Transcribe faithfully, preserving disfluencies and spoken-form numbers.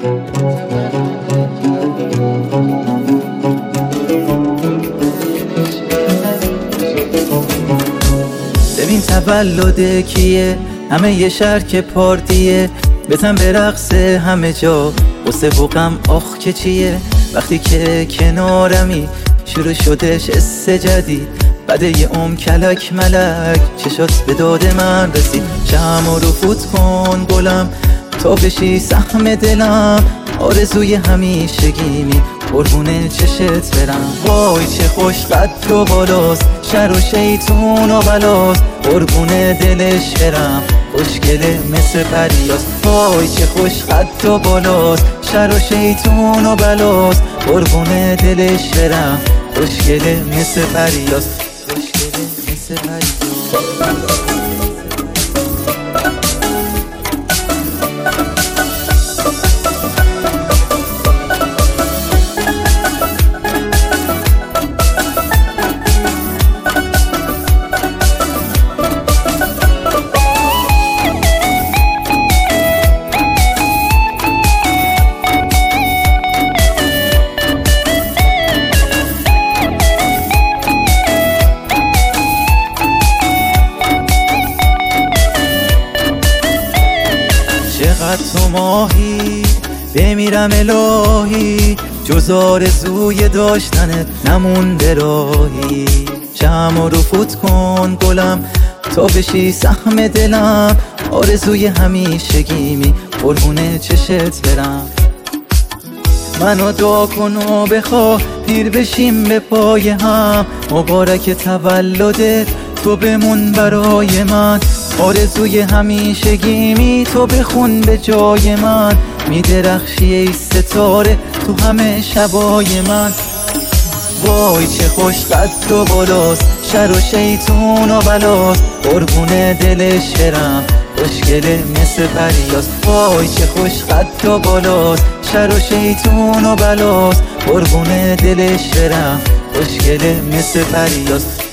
ببین تولد کیه، همه یه شهر که پارتیه، بتن به رقص همه جا، غصه و غم آخ که چیه. وقتی که کنارمی شروع شدش اس جدید، بعد یه عمر کلک ملک چشات به داد من رسید. شمع رو فوت کن گلم تا بشی سهم دلم، آرزوی همیشگیمی قربون چشت برم. وای چه خوش قد و بالاست، شر و شیطون و بلاست، قربون دلش برم، خوشگله مثل پریاست. وای چه خوش قد و بالاست، شر و شیطون و بلاست، قربون دلش برم، خوشگله مثل پریاست، خوشگله مثل پریاست. چقدر تو ماهی بمیرم الهی، جز آرزوی داشتنت نمونده راهی. شمع رو فوت کن گلم تا بشی سهم دلم، آرزوی همیشگیمی قربون چشت برم. منو دعا کن و بخوا پیر بشیم به پای هم، مبارک تولدت تو بمون برای من، آرزوی همیشگیمی تو بخون به جای من. میدرخشی ای ستاره تو همه شبای من. وای چه خوش قد و بالاست، شر و شیطون و بلاست، قربون دلش برم، خوشگله مثل پریاست. وای چه خوش قد و بالاست، شر و شیطون و بلاست، قربون دلش برم، خوشگله مثل پریاست.